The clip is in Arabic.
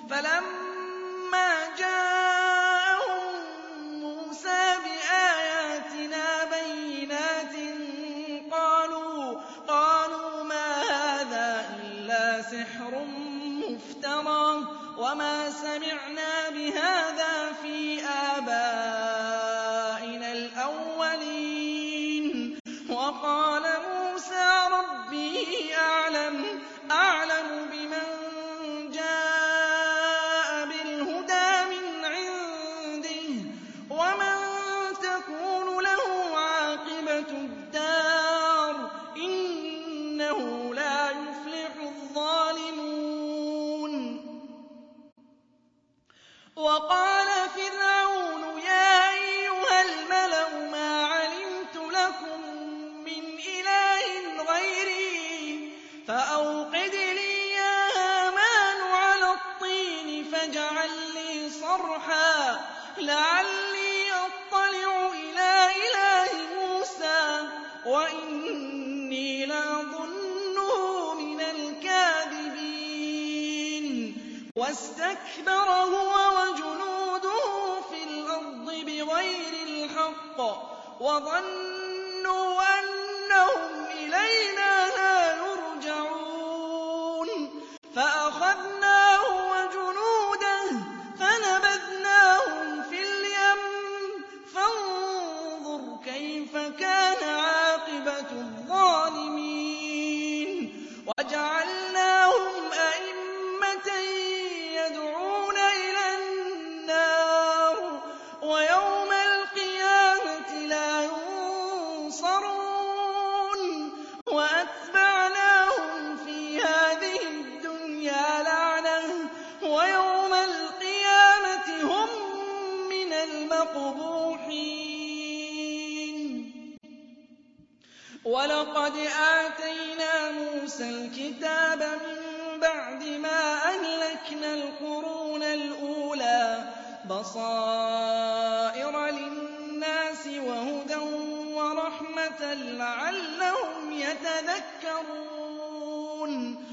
فَلَمَّا جَاءَهُم مُّوسَىٰ بِآيَاتِنَا بَيِّنَاتٍ قَالُوا مَا هَٰذَا إِلَّا سِحْرٌ مُّفْتَرًى وَمَا سَمِعْنَا بِهَٰذَا فِي آبَائِنَا الْأَوَّلِينَ وَقَالَ مُوسَىٰ رَبِّي أَعْلَمُ بِمَن جَاءَ بِالْهُدَىٰ مِنْ عِندِهِ وَمَن تَكُونُ لَهُ عَاقِبَةُ الدَّارِ ۖ إِنَّهُ لَا يُفْلِحُ الظَّالِمُونَ وَقَالَ فِرْعَوْنُ يَا أَيُّهَا الْمَلَأُ مَا عَلِمْتُ لَكُم مِّنْ إِلَٰهٍ غَيْرِي فَأَوْقِدْ لِي يَا هَامَانُ عَلَى الطِّينِ فَاجْعَل لِّي صَرْحًا لَّعَلِّي أَطَّلِعُ إِلَىٰ إِلَٰهِ مُوسَىٰ وَإِنِّي لَأَظُنُّهُ مِنَ الْكَاذِبِينَ وَاسْتَكْبَرَ هُوَ وَجُنُودُهُ فِي الْأَرْضِ بِغَيْرِ الْحَقِّ وَظَنُّوا أَنَّهُمْ إِلَيْنَا لَا يُرْجَعُونَ فَأَخَذْنَاهُ وَجُنُودَهُ فَنَبَذْنَاهُمْ فِي الْيَمِّ فَانظُرْ كَيْفَ كَانَ عَاقِبَةُ الظَّالِمِينَ وَجَعَلْنَاهُمْ أَئِمَّةً يَدْعُونَ إِلَى النَّارِ وَيَوْمَ الْقِيَامَةِ لَا يُنصَرُونَ وَأَتْبَعْنَاهُمْ فِي هَٰذِهِ الدُّنْيَا لَعْنَةً وَيَوْمَ الْقِيَامَةِ هُم مِّنَ الْمَقْبُوحِينَ وَلَقَدْ آتَيْنَا مُوسَى الْكِتَابَ مِن بَعْدِ مَا أَهْلَكْنَا الْقُرُونَ الْأُولَىٰ بَصَائِرَ لِلنَّاسِ وَهُدًى وَرَحْمَةً لَّعَلَّهُمْ يَتَذَكَّرُونَ